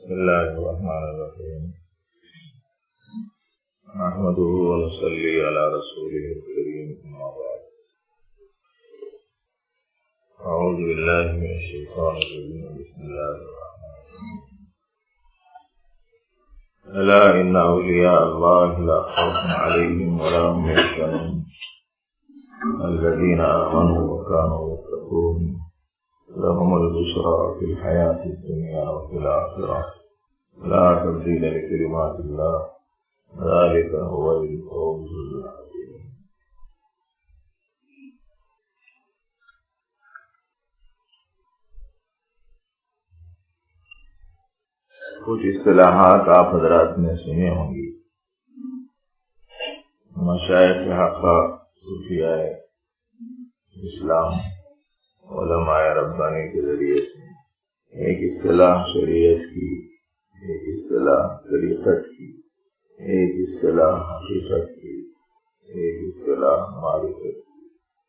بسم الله الرحمن الرحيم نحمده ونصلي على رسوله الكريم أما بعد أعوذ بالله من الشيطان الرجيم بسم الله الرحمن الرحيم ألا إن أولياء الله لا خوف عليهم ولا هم يحزنون الذين آمنوا وكانوا يتقون لهم البشرى في الحياة الدنيا وفي الآخرة لا تبديل لكلمات الله ذلك هو الفوز العظيم. کچھ اصطلاحات آپ حضرات نے سنی ہوں گی مشائخ حقہ صوفیاء اسلام علماء ربانی کے ذریعے سے، ایک اصطلاح شریعت کی، ایک اصطلاح طریقت کی، ایک اصطلاح حقیقت کی، ایک اصطلاح معرفت کی.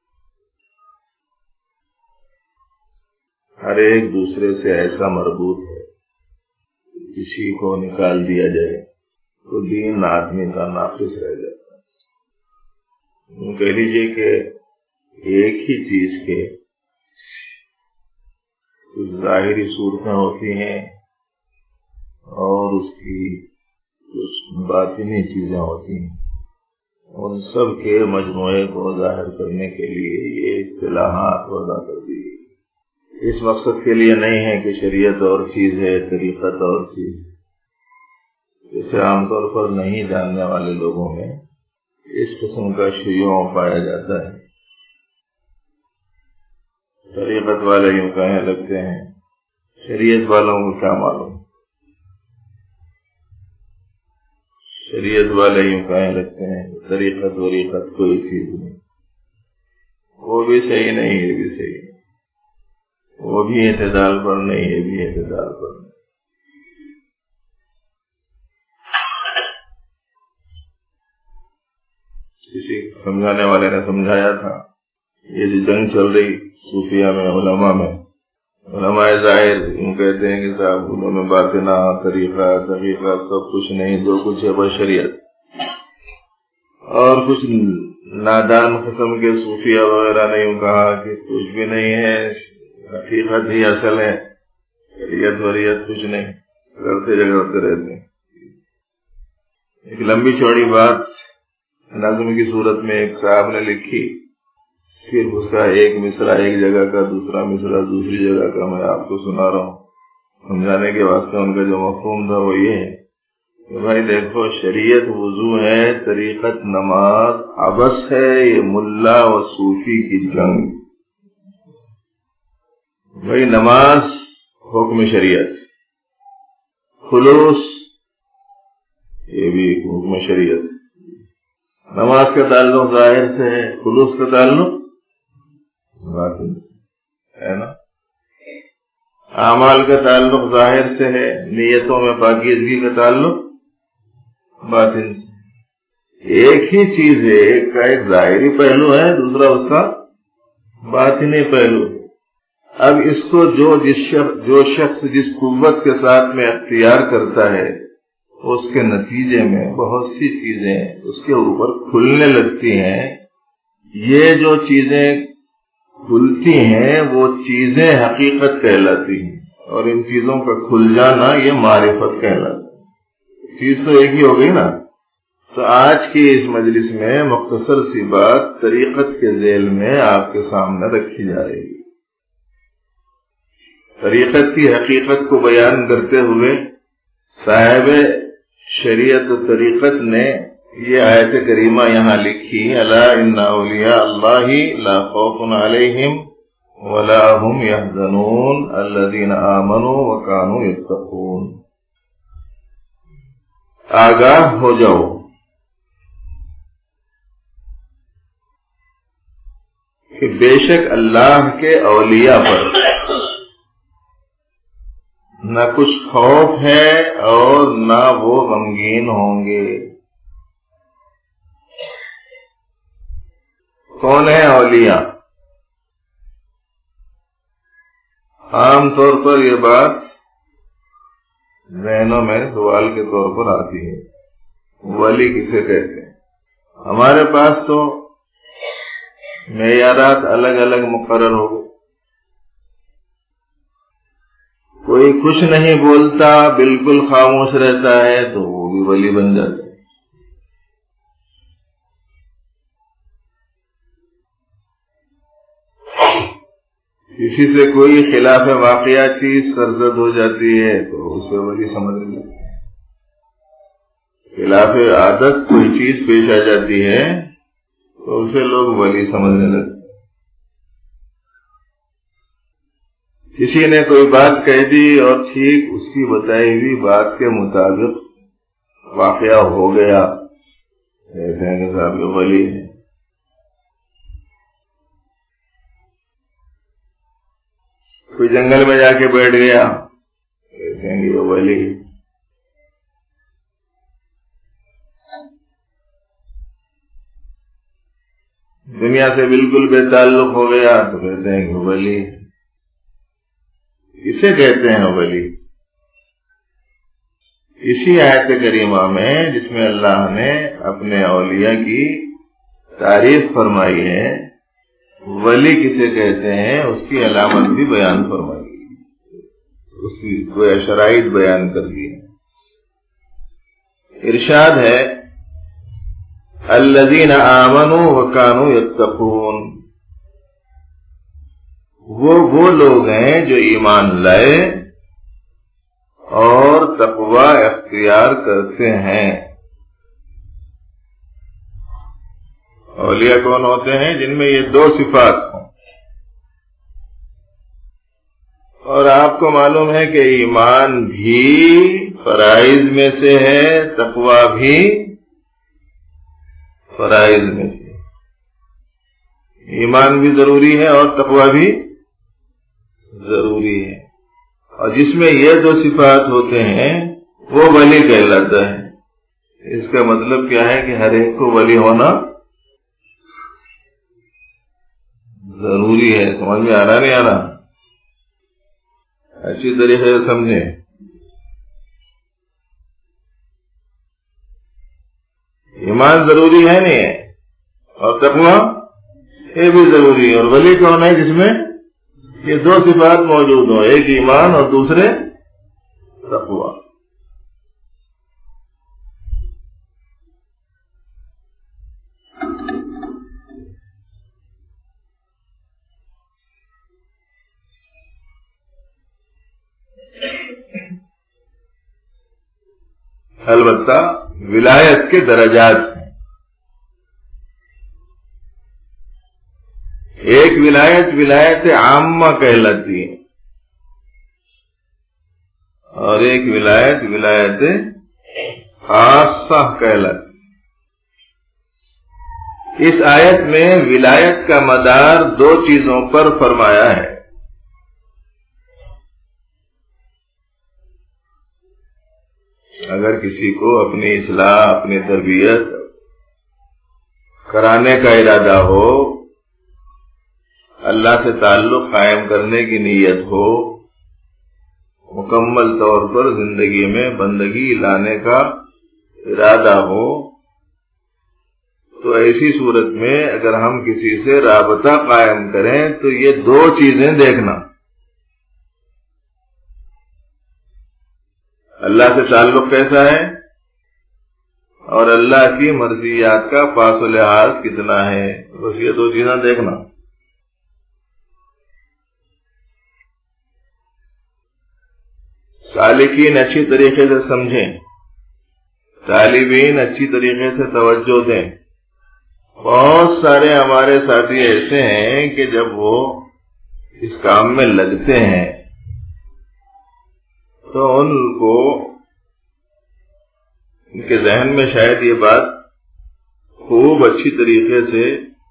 ہر ایک دوسرے سے ایسا مربوط ہے کسی کو نکال دیا جائے تو دین آدمی کا ناقص رہ جاتا ہے. کہہ لیجیے کہ ایک ہی چیز کے کچھ ظاہری صورتیں ہوتی ہیں اور اس کی کچھ باطنی چیزیں ہوتی ہیں، ان سب کے مجموعے کو ظاہر کرنے کے لیے یہ اصطلاحات وضع کر دی گئی. اس مقصد کے لیے نہیں ہے کہ شریعت اور چیز ہے، طریقت اور چیز ہے. جیسے عام طور پر نہیں جاننے والے لوگوں میں اس قسم کا شیوع پایا جاتا ہے. طریقت والے یوں کہنے لگتے ہیں، شریعت والوں کو کیا معلوم. شریعت والے یوں کہنے لگتے ہیں طریقت وریقت کوئی چیز نہیں، وہ بھی صحیح نہیں یہ بھی صحیح نہیں، وہ بھی اعتدال پر نہیں یہ بھی اعتدال پر نہیں. کسی سمجھانے والے نے سمجھایا تھا، یہ جو جنگ چل رہی صوفیہ میں، علماء ظاہر یوں کہتے ہیں کہ صاحب علوم باطنہ طریقہ سب کچھ نہیں، جو کچھ ہے بس شریعت. اور کچھ نادان قسم کے صوفیہ وغیرہ نے یوں کہا کہ کچھ بھی نہیں ہے، حقیقت ہی اصل ہے، شریعت وریعت کچھ نہیں، کرتے جگڑتے رہتے ہیں. ایک لمبی چوڑی بات نظم کی صورت میں ایک صاحب نے لکھی، صرف اس کا ایک مصرع ایک جگہ کا، دوسرا مصرع دوسری جگہ کا میں آپ کو سنا رہا ہوں. سمجھانے کے واسطے ان کا جو مفہوم تھا وہ یہ ہے کہ بھائی دیکھو، شریعت وضو ہے، طریقت نماز، عبث ہے یہ ملا و صوفی کی جنگ. بھائی نماز حکم شریعت، خلوص یہ بھی حکم شریعت. نماز کا تعلق ظاہر سے ہے، خلوص کا تعلق باطن سے ہے نا. اعمال کا تعلق ظاہر سے ہے، نیتوں میں پاکیزگی کا تعلق باطن سے. ایک ہی چیز ہے، ایک کا ایک ظاہری پہلو ہے، دوسرا اس کا باطنی پہلو ہے. اب اس کو جو شخص جس قوت کے ساتھ میں اختیار کرتا ہے، اس کے نتیجے میں بہت سی چیزیں اس کے اوپر کھلنے لگتی ہیں. یہ جو چیزیں کھلتی ہیں وہ چیزیں حقیقت کہلاتی ہیں، اور ان چیزوں کا کھل جانا یہ معرفت کہلاتا ہے. چیز تو ایک ہی ہو گئی نا. تو آج کی اس مجلس میں مختصر سی بات طریقت کے ذیل میں آپ کے سامنے رکھی جا رہی ہے. طریقت کی حقیقت کو بیان کرتے ہوئے صاحب شریعت و طریقت نے یہ آیت کریمہ یہاں لکھی، الا ان اولیاء اللہ لا خوف علیہم ولا هم يحزنون الذین آمنوا وکانوا یتقون. آگاہ ہو جاؤ کہ بے شک اللہ کے اولیاء پر نہ کچھ خوف ہے اور نہ وہ غمگین ہوں گے. کون ہے اولیاء؟ عام طور پر یہ بات ذہنوں میں سوال کے طور پر آتی ہے، ولی کسے کہتے ہیں؟ ہمارے پاس تو معیارات الگ الگ مقرر ہو گئے. کوئی کچھ نہیں بولتا، بالکل خاموش رہتا ہے تو وہ بھی ولی بن جاتا ہے. کسی سے کوئی خلاف واقعہ چیز سرزد ہو جاتی ہے تو اسے ولی سمجھ لیں. خلاف عادت کوئی چیز پیش آ جاتی ہے تو اسے لوگ ولی سمجھنے لگتے. کسی نے کوئی بات کہہ دی اور ٹھیک اس کی بتائی ہوئی بات کے مطابق واقعہ ہو گیا، کہتے ہیں کہ صاحب یہ ولی ہے. کوئی جنگل میں جا کے بیٹھ گیا، کہتے ہیں کہ یہ ولی ہے. دنیا سے بالکل بے تعلق ہو گیا تو کہتے ہیں کہ ولی ہے. اسے کہتے ہیں ولی. اسی آیت کریمہ میں جس میں اللہ نے اپنے اولیاء کی تعریف فرمائی ہے، ولی کسے کہتے ہیں اس کی علامت بھی بیان فرمائی، اس کی کوئی شرائط بیان کر دی ہے. ارشاد ہے الذین آمنوا وکانوا یتقون، وہ لوگ ہیں جو ایمان لائے اور تقوی اختیار کرتے ہیں. اولیاء کون ہوتے ہیں؟ جن میں یہ دو صفات ہوں. اور آپ کو معلوم ہے کہ ایمان بھی فرائض میں سے ہے، تقوی بھی فرائض میں سے. ایمان بھی ضروری ہے اور تقوی بھی ضروری ہے. اور جس میں یہ دو صفات ہوتے ہیں وہ ولی کہلاتا ہے. اس کا مطلب کیا ہے کہ ہر ایک کو ولی ہونا ضروری ہے. سمجھ میں آ رہا نہیں آ رہا؟ اچھی طریقے سے سمجھیں. ایمان ضروری ہے نہیں ہے، اور تقوی یہ بھی ضروری ہے. اور ولی کون ہے؟ جس میں یہ دو صفات موجود ہوں، ایک ایمان اور دوسرے تقوی. البتہ ولایت کے درجات ہیں. ایک ولایت عامہ کہلاتی ہے، اور ایک ولایت خاصہ کہلاتی ہے. اس آیت میں ولایت کا مدار دو چیزوں پر فرمایا ہے. اگر کسی کو اپنی اصلاح، اپنی تربیت کرانے کا ارادہ ہو، اللہ سے تعلق قائم کرنے کی نیت ہو، مکمل طور پر زندگی میں بندگی لانے کا ارادہ ہو، تو ایسی صورت میں اگر ہم کسی سے رابطہ قائم کریں تو یہ دو چیزیں دیکھنا: اللہ سے تعلق کیسا ہے اور اللہ کی مرضیات کا پاس و لحاظ کتنا ہے. بس یہ دو چیزیں دیکھنا. سالکین اچھی طریقے سے سمجھیں، طالبین اچھی طریقے سے توجہ دیں. بہت سارے ہمارے ساتھی ایسے ہیں کہ جب وہ اس کام میں لگتے ہیں تو ان کے ذہن میں شاید یہ بات خوب اچھی طریقے سے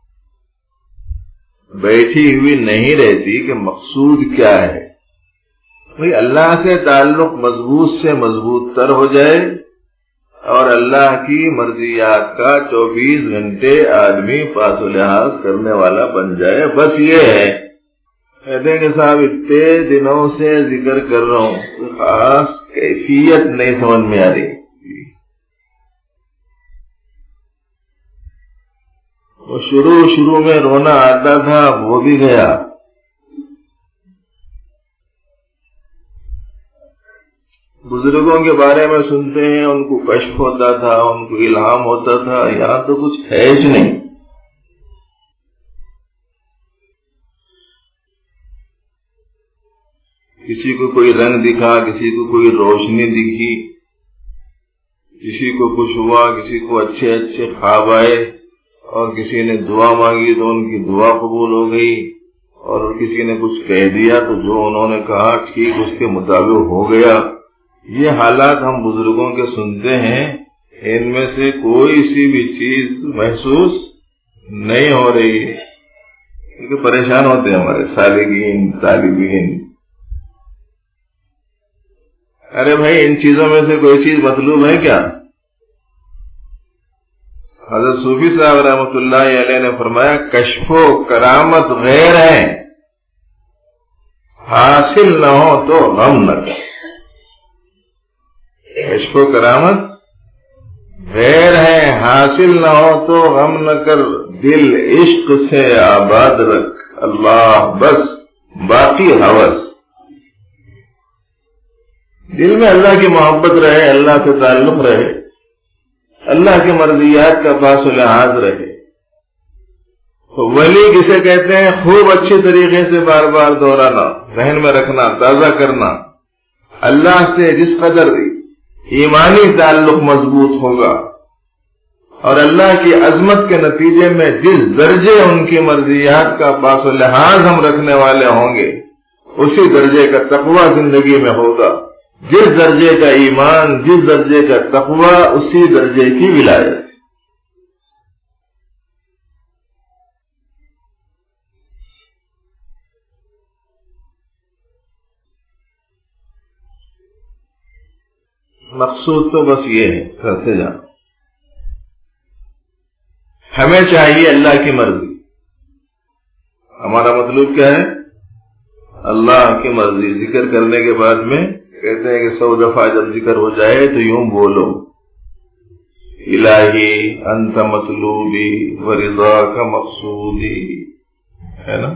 بیٹھی ہوئی نہیں رہتی کہ مقصود کیا ہے. بھئی اللہ سے تعلق مضبوط سے مضبوط تر ہو جائے اور اللہ کی مرضیات کا 24 گھنٹے آدمی پاس و لحاظ کرنے والا بن جائے، بس یہ ہے. کہتے ہیں کہ صاحب اتنے دنوں سے ذکر کر رہا ہوں، کوئی خاص کیفیت نہیں سمجھ میں آ رہی. وہ شروع میں رونا آتا تھا، وہ بھی گیا. بزرگوں کے بارے میں سنتے ہیں ان کو کشف ہوتا تھا، ان کو الہام ہوتا تھا، یہاں تو کچھ ہے ہی نہیں. کسی کو کوئی رنگ دکھا، کسی کو کوئی روشنی دکھی، کسی کو کچھ ہوا، کسی کو اچھے اچھے خواب آئے، اور کسی نے دعا مانگی تو ان کی دعا قبول ہو گئی، اور کسی نے کچھ کہہ دیا تو جو انہوں نے کہا ٹھیک اس کے مطابق ہو گیا. یہ حالات ہم بزرگوں کے سنتے ہیں، ان میں سے کوئی سی بھی چیز محسوس نہیں ہو رہی ہے، کیونکہ پریشان ہوتے ہیں ہمارے سالکین طالبین. ارے بھائی ان چیزوں میں سے کوئی چیز مطلوب ہے کیا؟ حضرت صوفی صاحب رحمۃ اللہ علیہ نے فرمایا کشف و کرامت غیر ہے، حاصل نہ ہو تو غم نہ کر. کشف و کرامت غیر ہے، حاصل نہ ہو تو غم نہ کر. دل عشق سے آباد رکھ، اللہ بس باقی ہوس. دل میں اللہ کی محبت رہے، اللہ سے تعلق رہے، اللہ کی مرضیات کا پاس و لحاظ رہے. تو ولی کسے کہتے ہیں؟ خوب اچھی طریقے سے بار بار دہرانا، ذہن میں رکھنا، تازہ کرنا. اللہ سے جس قدر ایمانی تعلق مضبوط ہوگا اور اللہ کی عظمت کے نتیجے میں جس درجے ان کی مرضیات کا پاس و لحاظ ہم رکھنے والے ہوں گے، اسی درجے کا تقوی زندگی میں ہوگا. جس درجے کا ایمان، جس درجے کا تقوی، اسی درجے کی ولایت. مقصود تو بس یہ ہے، کرتے جانا. ہمیں چاہیے اللہ کی مرضی. ہمارا مطلوب کیا ہے؟ اللہ کی مرضی. ذکر کرنے کے بعد میں کہتے ہیں کہ 100 دفعہ جب ذکر ہو جائے تو یوں بولو الہی انت مطلوبی ورضاک مقصودی، ہے نا؟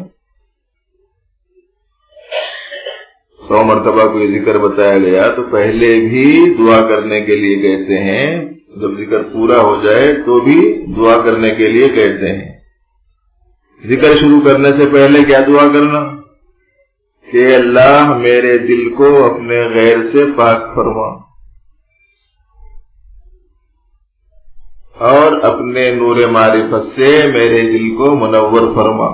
100 مرتبہ کوئی ذکر بتایا گیا تو پہلے بھی دعا کرنے کے لیے کہتے ہیں، جب ذکر پورا ہو جائے تو بھی دعا کرنے کے لیے کہتے ہیں. ذکر شروع کرنے سے پہلے کیا دعا کرنا؟ کہ اللہ میرے دل کو اپنے غیر سے پاک فرما اور اپنے نور معرفت سے میرے دل کو منور فرما.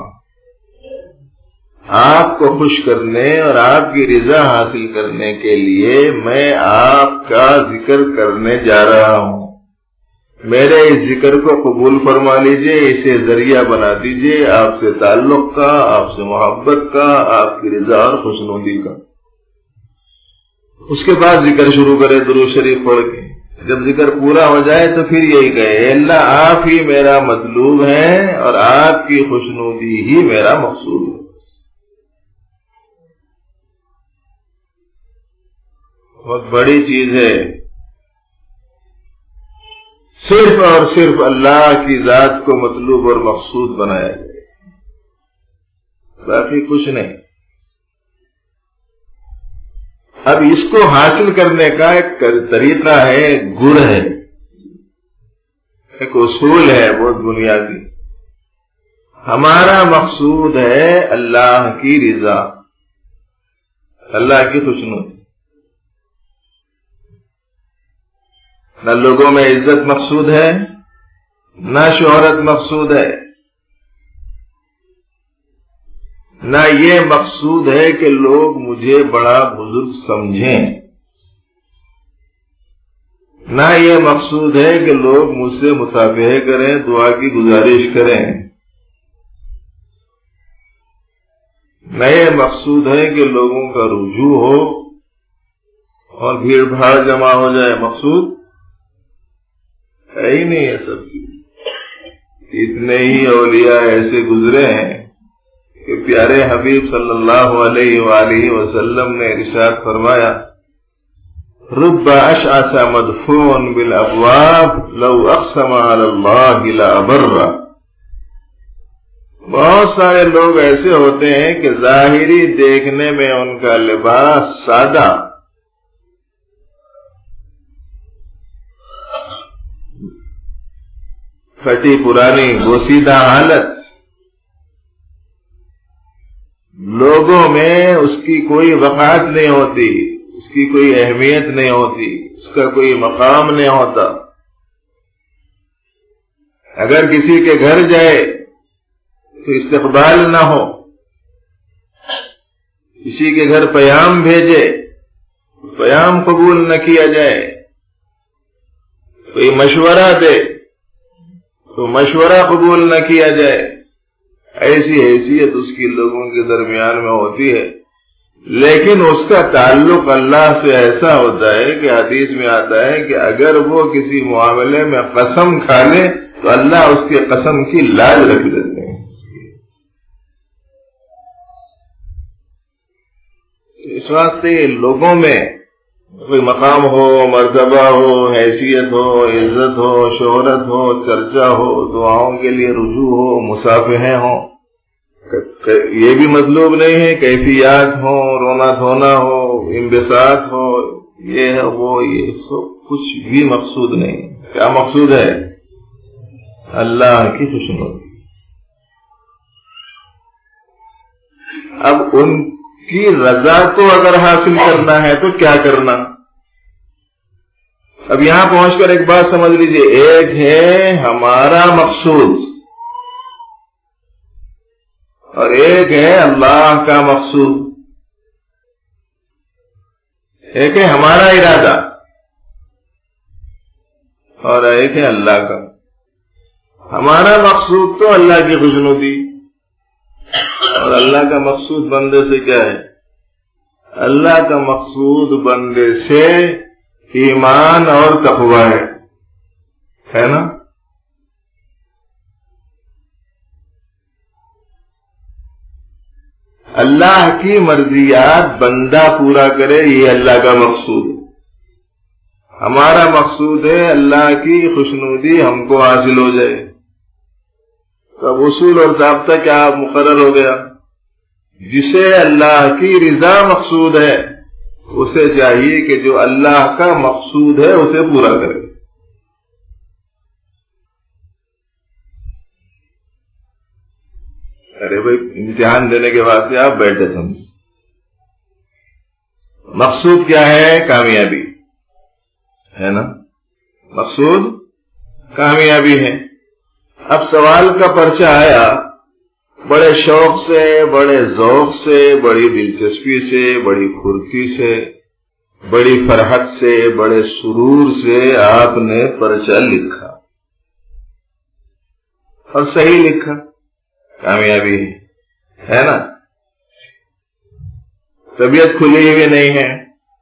آپ کو خوش کرنے اور آپ کی رضا حاصل کرنے کے لیے میں آپ کا ذکر کرنے جا رہا ہوں. میرے اس ذکر کو قبول فرما لیجئے، اسے ذریعہ بنا دیجئے آپ سے تعلق کا، آپ سے محبت کا، آپ کی رضا اور خوشنودی کا. اس کے بعد ذکر شروع کرے درود شریف پڑھ کے. جب ذکر پورا ہو جائے تو پھر یہی کہے اے اللہ آپ ہی میرا مطلوب ہے اور آپ کی خوشنودی ہی میرا مقصود ہے. بہت بڑی چیز ہے. صرف اور صرف اللہ کی ذات کو مطلوب اور مقصود بنایا جائے، باقی کچھ نہیں. اب اس کو حاصل کرنے کا ایک طریقہ ہے، گر ہے، ایک اصول ہے بہت بنیادی. ہمارا مقصود ہے اللہ کی رضا، اللہ کی خوشنودی. نہ لوگوں میں عزت مقصود ہے، نہ شہرت مقصود ہے، نہ یہ مقصود ہے کہ لوگ مجھے بڑا بزرگ سمجھیں، نہ یہ مقصود ہے کہ لوگ مجھ سے مصافحہ کریں، دعا کی گزارش کریں، نہ یہ مقصود ہے کہ لوگوں کا رجوع ہو اور بھیڑ بھاڑ جمع ہو جائے. مقصود ہے ہی نہیں ہے سب کی. اتنے ہی اولیاء ایسے گزرے ہیں کہ پیارے حبیب صلی اللہ علیہ وآلہ وسلم نے ارشاد فرمایا رب اشعث مدفوع بالابواب لو اقسم علی اللہ لابر. بہت سارے لوگ ایسے ہوتے ہیں کہ ظاہری دیکھنے میں ان کا لباس سادہ، پھٹی پرانی بوسیدہ حالت، لوگوں میں اس کی کوئی وقعت نہیں ہوتی، اس کی کوئی اہمیت نہیں ہوتی، اس کا کوئی مقام نہیں ہوتا. اگر کسی کے گھر جائے تو استقبال نہ ہو، کسی کے گھر پیام بھیجے پیام قبول نہ کیا جائے، کوئی مشورہ دے تو مشورہ قبول نہ کیا جائے، ایسی حیثیت اس کی لوگوں کے درمیان میں ہوتی ہے. لیکن اس کا تعلق اللہ سے ایسا ہوتا ہے کہ حدیث میں آتا ہے کہ اگر وہ کسی معاملے میں قسم کھا لے تو اللہ اس کے قسم کی لاج رکھ دیتے ہیں. اس واسطے لوگوں میں کوئی مقام ہو، مرتبہ ہو، حیثیت ہو، عزت ہو، شہرت ہو، چرچا ہو، دعاؤں کے لیے رجوع ہو، مصافحے ہوں، یہ بھی مطلوب نہیں ہے. کیفیات ہوں، رونا دھونا ہو، انبساط ہو، یہ ہے وہ، یہ سب کچھ بھی مقصود نہیں. کیا مقصود ہے؟ اللہ کی خوشنودی. اب ان کی رضا کو اگر حاصل کرنا ہے تو کیا کرنا؟ اب یہاں پہنچ کر ایک بات سمجھ لیجئے، ایک ہے ہمارا مقصود اور ایک ہے اللہ کا مقصود. ایک ہے ہمارا ارادہ اور ایک ہے اللہ کا. ہمارا مقصود تو اللہ کی خوشنودی، اور اللہ کا مقصود بندے سے کیا ہے؟ اللہ کا مقصود بندے سے ایمان اور تقوی ہے نا؟ اللہ کی مرضیات بندہ پورا کرے، یہ اللہ کا مقصود ہے. ہمارا مقصود ہے اللہ کی خوشنودی ہم کو حاصل ہو جائے. تو اب اصول اور ضابطہ کیا مقرر ہو گیا؟ جسے اللہ کی رضا مقصود ہے اسے چاہیے کہ جو اللہ کا مقصود ہے اسے پورا کرے. ارے بھائی امتحان دینے کے بعد سے آپ بیٹھے سمجھ، مقصود کیا ہے؟ کامیابی ہے نا؟ مقصود کامیابی ہے. اب سوال کا پرچہ آیا، بڑے شوق سے، بڑے ذوق سے، بڑی دلچسپی سے، بڑی پھرتی سے، بڑی فرحت سے، بڑے سرور سے آپ نے پرچہ لکھا اور صحیح لکھا، کامیابی ہے نا؟ طبیعت کھلی ہوئی نہیں ہے،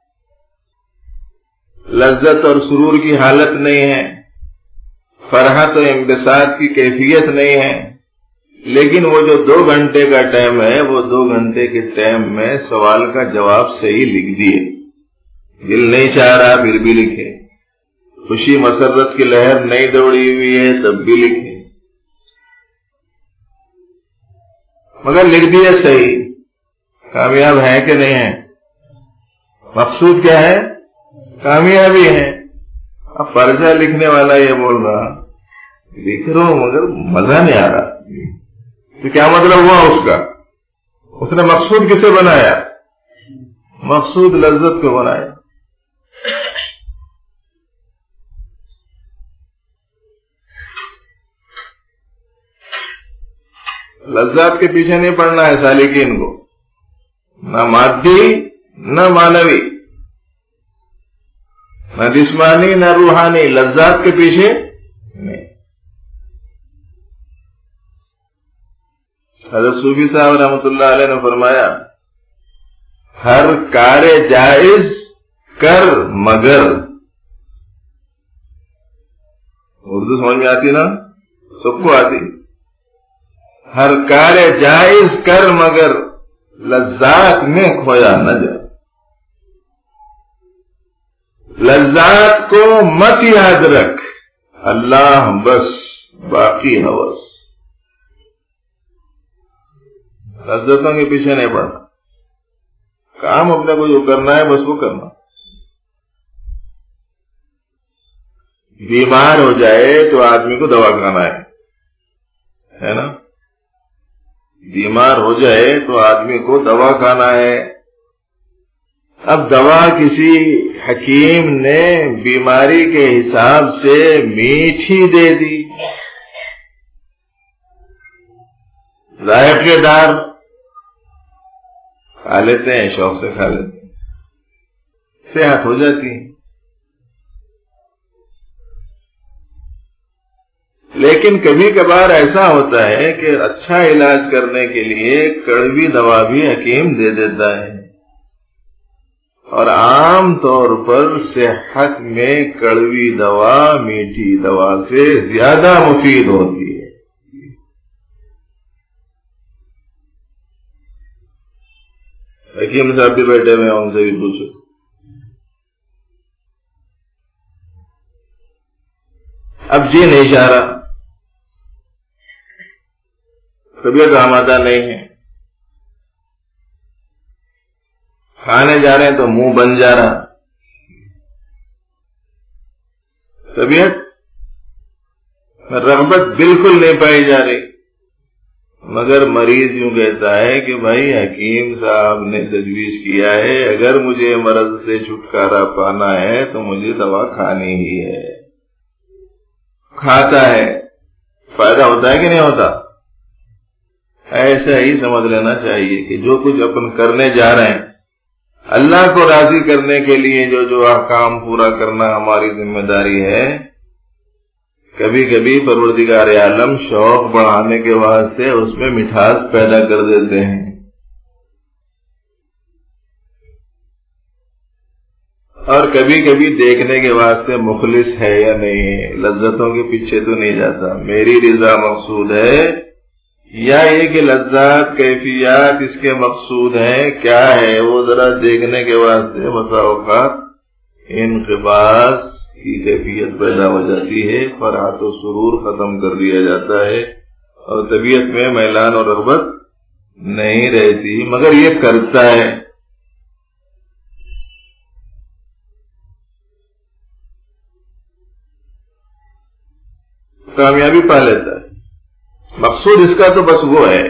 لذت اور سرور کی حالت نہیں ہے، فرحت و انبساط کی کیفیت نہیں ہے. لیکن وہ جو 2 گھنٹے کا ٹائم ہے، وہ 2 گھنٹے کے ٹائم میں سوال کا جواب صحیح لکھ دیے. دل نہیں چاہ رہا پھر بھی لکھے، خوشی مسرت کی لہر نہیں دوڑی ہوئی ہے تب بھی لکھے، مگر لکھ دیے صحیح. کامیاب ہے کہ نہیں ہے؟ مقصود کیا ہے؟ کامیابی ہے. اب پرچہ لکھنے والا یہ بول رہا لکھ رہا ہوں مگر مزہ نہیں آ رہا. تو کیا مطلب ہوا اس کا؟ اس نے مقصود کسے بنایا؟ مقصود لذت کو بنایا. لذات کے پیچھے نہیں پڑنا ہے سالکین کو، نہ مادی نہ معنوی، نہ جسمانی نہ روحانی، لذات کے پیچھے نہیں. حضرت صوفی صاحب رحمۃ اللہ علیہ نے فرمایا ہر کار جائز کر مگر. اردو سمجھ میں آتی نا؟ سب کو آتی. ہر کار جائز کر مگر لذات میں کھویا نہ جا. لذات کو مت یاد رکھ، اللہ بس، باقی ہوس. لذتوں کے پیچھے نہیں پڑنا، کام اپنے کو جو کرنا ہے بس وہ کرنا. بیمار ہو جائے تو آدمی کو دوا کھانا ہے نا. بیمار ہو جائے تو آدمی کو دوا کھانا ہے. اب دوا کسی حکیم نے بیماری کے حساب سے میٹھی دے دی، ذائقے دار، کھا لیتے ہیں، شوق سے کھا لیتے ہیں، صحت ہو جاتی ہے. لیکن کبھی کبھار ایسا ہوتا ہے کہ اچھا علاج کرنے کے لیے کڑوی دوا بھی حکیم دے دیتا ہے، اور عام طور پر صحت میں کڑوی دوا میٹھی دوا سے زیادہ مفید ہوتی ہے. حکیم صاحب بھی بیٹھے ہوئے ہیں، ان سے بھی پوچھو. اب جی نہیں چاہ رہا، طبیعت آمادہ نہیں ہے، کھانے جا رہے ہیں تو منہ بن جا رہا، طبیعت میں رغبت بالکل نہیں پائی جا رہی. مگر مریض یوں کہتا ہے کہ بھائی حکیم صاحب نے تجویز کیا ہے اگر مجھے مرض سے چھٹکارا پانا ہے تو مجھے دوا کھانی ہی ہے. کھاتا ہے، فائدہ ہوتا ہے کہ نہیں ہوتا؟ ایسا ہی سمجھ لینا چاہیے کہ جو کچھ اپن کرنے جا رہے ہیں اللہ کو راضی کرنے کے لیے جو احکام پورا کرنا ہماری ذمہ داری ہے، کبھی کبھی پروردگار عالم شوق بڑھانے کے واسطے اس میں مٹھاس پیدا کر دیتے ہیں. اور کبھی کبھی دیکھنے کے واسطے مخلص ہے یا نہیں ہے، لذتوں کے پیچھے تو نہیں جاتا. میری رضا مقصود ہے یا یہ کہ لذات کیفیات اس کے مقصود ہیں، کیا ہے وہ ذرا دیکھنے کے واسطے بسا اوقات انقباض کی کیفیت پیدا ہو جاتی ہے، فرحت و سرور ختم کر دیا جاتا ہے اور طبیعت میں میلان اور رغبت نہیں رہتی، مگر یہ کرتا ہے. کامیابی پا لیتا ہے. مقصود اس کا تو بس وہ ہے.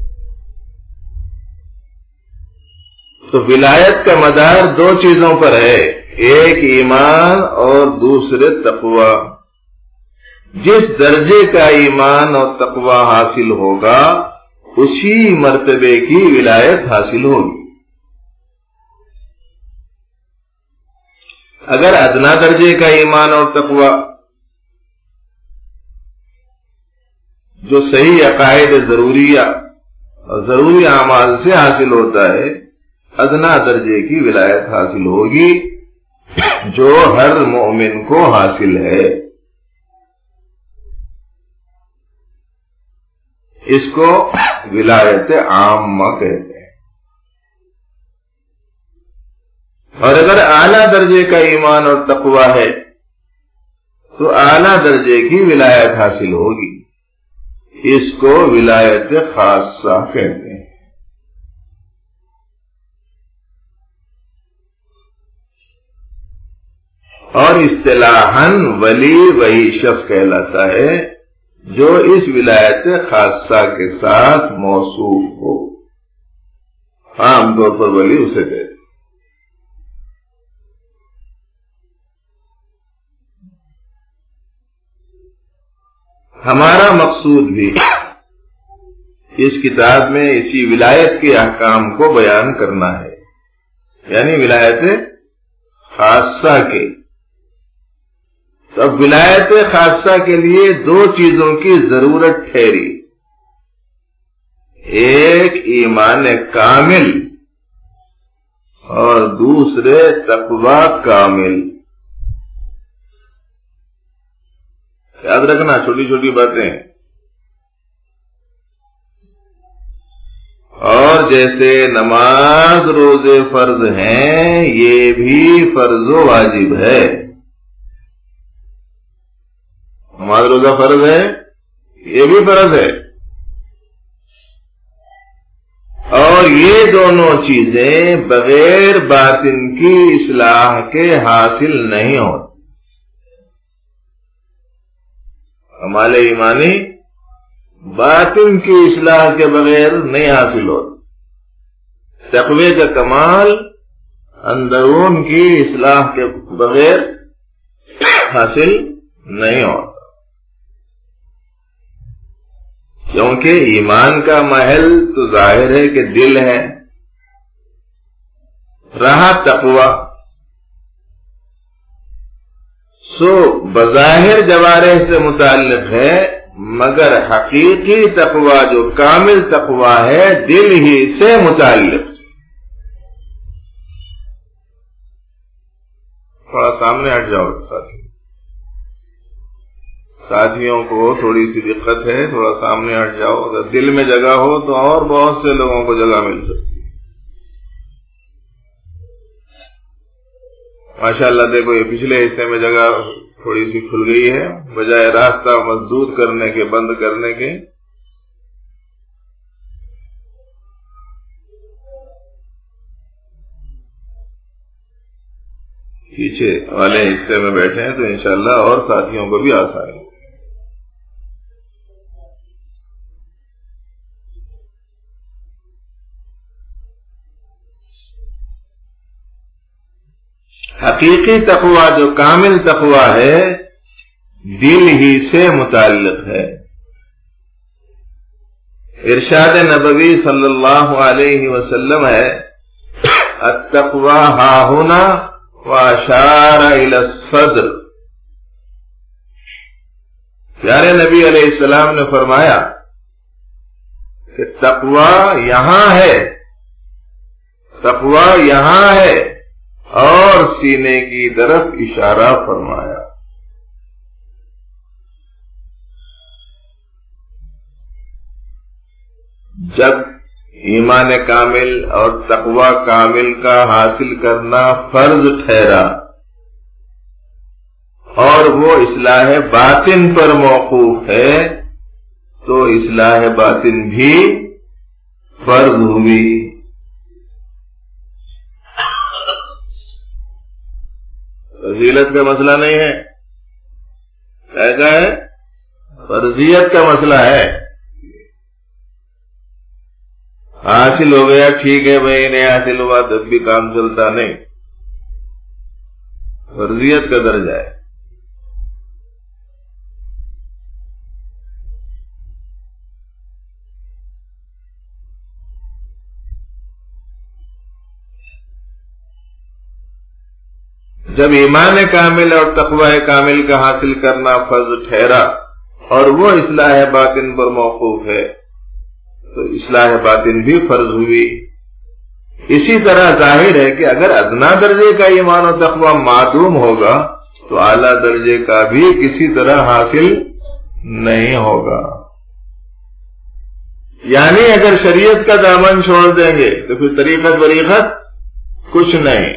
تو ولایت کا مدار دو چیزوں پر ہے، ایک ایمان اور دوسرے تقوی. جس درجے کا ایمان اور تقوی حاصل ہوگا اسی مرتبے کی ولایت حاصل ہوگی. اگر ادنا درجے کا ایمان اور تقوی جو صحیح عقائد ضروریہ اور ضروری اعمال سے حاصل ہوتا ہے، ادنا درجے کی ولایت حاصل ہوگی جو ہر مومن کو حاصل ہے. اس کو ولایت عامہ کہتے ہیں. اور اگر اعلیٰ درجے کا ایمان اور تقوی ہے تو اعلیٰ درجے کی ولایت حاصل ہوگی. اس کو ولایت خاصہ کہتے ہیں. اور اصطلاحاً ولی وہی شخص کہلاتا ہے جو اس ولایت خاصہ کے ساتھ موصوف ہو. عام طور پر ولی اسے کہتے ہیں. ہمارا مقصود بھی اس کتاب میں اسی ولایت کے احکام کو بیان کرنا ہے، یعنی ولایت خاصہ کے. تو اب ولایت خاصہ کے لیے دو چیزوں کی ضرورت ٹھہری، ایک ایمان کامل اور دوسرے تقوی کامل. یاد رکھنا چھوٹی چھوٹی باتیں. جیسے نماز روزے فرض ہیں یہ بھی فرض و واجب ہے. نماز روزہ فرض ہے یہ بھی فرض ہے. اور یہ دونوں چیزیں بغیر باطن کی اصلاح کے حاصل نہیں ہوتی. کمال ایمانی باطن کی اصلاح کے بغیر نہیں حاصل ہوتی. تقوی کا کمال اندرون کی اصلاح کے بغیر حاصل نہیں ہوتا. کیونکہ ایمان کا محل تو ظاہر ہے کہ دل ہے. رہا تقوی سو بظاہر جوارح سے متعلق ہے، مگر حقیقی تقوی جو کامل تقوی ہے دل ہی سے متعلق. تھوڑا سامنے ہٹ جاؤ ساتھیوں کو تھوڑی سی دقت ہے، تھوڑا سامنے ہٹ جاؤ. اگر دل میں جگہ ہو تو اور بہت سے لوگوں کو جگہ مل سکتی. ماشاءاللہ دیکھو یہ پچھلے حصے میں جگہ تھوڑی سی کھل گئی ہے، بجائے راستہ مسدود کرنے کے، بند کرنے کے. پیچھے والے حصے میں بیٹھے ہیں تو انشاءاللہ اور ساتھیوں کو بھی آسانی. حقیقی تقوی جو کامل تقوی ہے دل ہی سے متعلق ہے. ارشاد نبوی صلی اللہ علیہ وسلم ہے التقوی ہاہنا واشار الی الصدر. پیارے نبی علیہ السلام نے فرمایا کہ تقوی یہاں ہے، تقوی یہاں ہے، اور سینے کی طرف اشارہ فرمایا. جب ایمان کامل اور تقوی کامل کا حاصل کرنا فرض ٹھہرا اور وہ اصلاح باطن پر موقوف ہے تو اصلاح باطن بھی فرض ہوئی. فضیلت کا مسئلہ نہیں ہے، کیسا ہے؟ فرضیت کا مسئلہ ہے. حاصل ہو گیا ٹھیک ہے بھائی، نہیں حاصل ہوا تب بھی کام چلتا نہیں. فرضیت کا درجہ ہے. جب ایمان کامل اور تقوی کامل کا حاصل کرنا فرض ٹھہرا اور وہ اصلاح باطن پر موقوف ہے تو اصلاح باطن بھی فرض ہوئی. اسی طرح ظاہر ہے کہ اگر ادنا درجے کا ایمان و تقوی معدوم ہوگا تو اعلیٰ درجے کا بھی کسی طرح حاصل نہیں ہوگا. یعنی اگر شریعت کا دامن چھوڑ دیں گے تو پھر طریقت بریقت کچھ نہیں.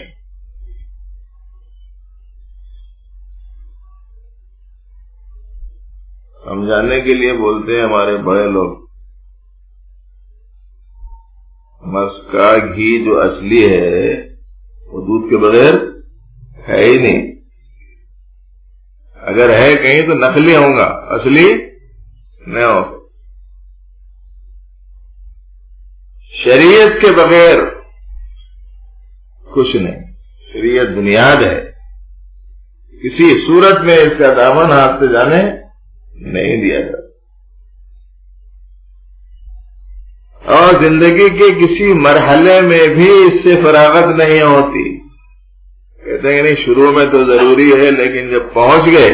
سمجھانے کے لیے بولتے ہیں ہمارے بڑے لوگ، مسکا گھی جو اصلی ہے وہ دودھ کے بغیر ہے ہی نہیں. اگر ہے کہیں تو نقلی ہوں گا، اصلی نہیں ہو سکتا. شریعت کے بغیر کچھ نہیں. شریعت بنیاد ہے، کسی صورت میں اس کا دامن ہاتھ سے جانے نہیں دیا جا سکتا. اور زندگی کے کسی مرحلے میں بھی اس سے فراغت نہیں ہوتی. کہتے ہیں نہیں شروع میں تو ضروری ہے لیکن جب پہنچ گئے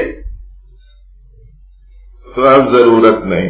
تو اب ضرورت نہیں.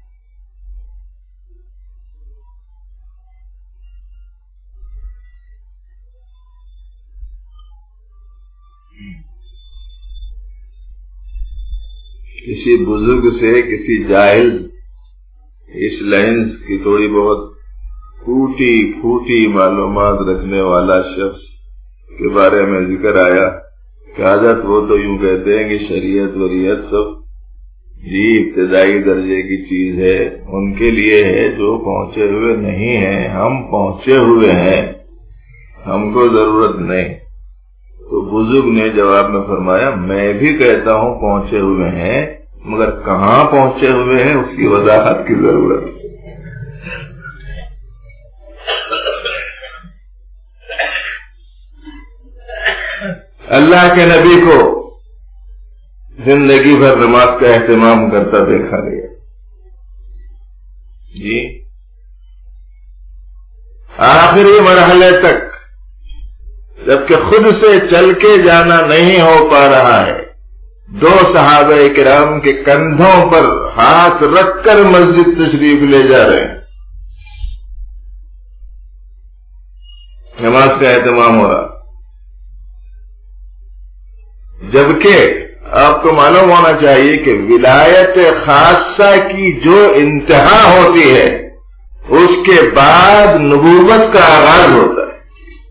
کسی بزرگ سے کسی جاہل اس لائنز کی تھوڑی بہت ٹوٹی پھوٹی معلومات رکھنے والا شخص کے بارے میں ذکر آیا کہ حضرت وہ تو یوں کہتے ہیں کہ شریعت وریعت سب یہ ابتدائی درجے کی چیز ہے، ان کے لیے ہے جو پہنچے ہوئے نہیں ہیں، ہم پہنچے ہوئے ہیں، ہم کو ضرورت نہیں۔ تو بزرگ نے جواب میں فرمایا میں بھی کہتا ہوں پہنچے ہوئے ہیں، مگر کہاں پہنچے ہوئے ہیں اس کی وضاحت کی ضرورت ہے۔ اللہ کے نبی کو زندگی بھر نماز کا اہتمام کرتا دیکھا گیا جی، آخری مرحلے تک، جبکہ خود سے چل کے جانا نہیں ہو پا رہا ہے، دو صحابہ کرام کے کندھوں پر ہاتھ رکھ کر مسجد تشریف لے جا رہے ہیں، نماز کا اہتمام ہو رہا، جبکہ آپ کو معلوم ہونا چاہیے کہ ولایت خاصہ کی جو انتہا ہوتی ہے اس کے بعد نبوت کا آغاز ہوتا ہے۔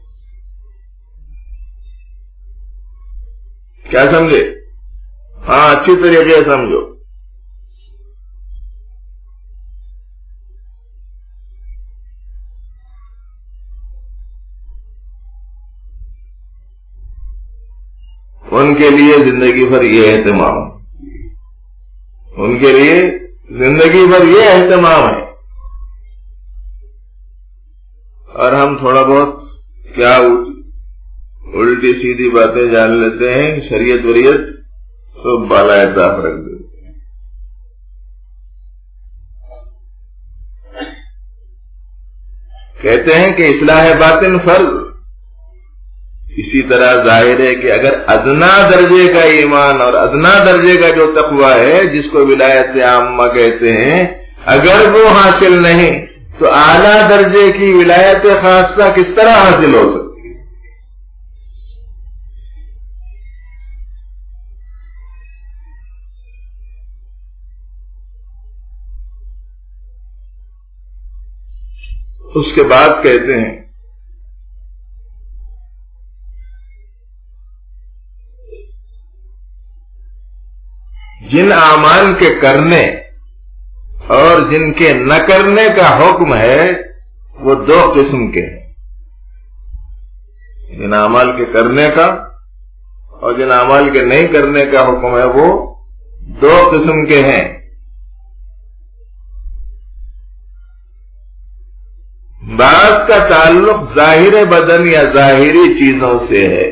کیا سمجھے؟ ہاں اچھی طریقے سے سمجھو۔ ان کے لیے زندگی بھر یہ اہتمام، ان کے لیے زندگی بھر یہ اہتمام ہے، اور ہم تھوڑا بہت کیا الٹی سیدھی باتیں جان لیتے ہیں، شریعت وریعت سب بالائے طاق رکھ دیتے ہیں۔ کہتے ہیں کہ اصلاح باطن فرض، اسی طرح ظاہر ہے کہ اگر ادنا درجے کا ایمان اور ادنا درجے کا جو تقوی ہے جس کو ولایت عامہ کہتے ہیں، اگر وہ حاصل نہیں تو اعلیٰ درجے کی ولایت خاصہ کس طرح حاصل ہو سکتی ہے؟ اس کے بعد کہتے ہیں جن اعمال کے کرنے اور جن کے نہ کرنے کا حکم ہے وہ دو قسم کے ہیں، جن اعمال کے کرنے کا اور جن اعمال کے نہیں کرنے کا حکم ہے وہ دو قسم کے ہیں۔ بعض کا تعلق ظاہر بدن یا ظاہری چیزوں سے ہے،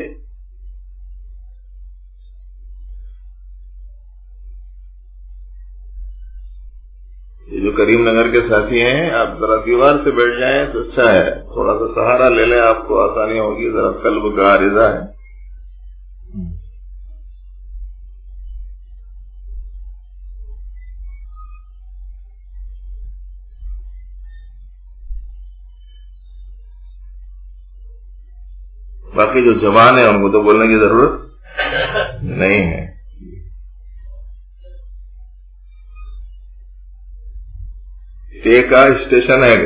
جو کریم نگر کے ساتھی ہیں آپ ذرا دیوار سے بیٹھ جائیں تو اچھا ہے، تھوڑا سا سہارا لے لیں، آپ کو آسانی ہوگی، ذرا قلب کا عارضہ ہے۔ باقی جو جوان ہیں ان کو تو بولنے کی ضرورت نہیں ہے۔ ٹیکا اسٹیشن ہے،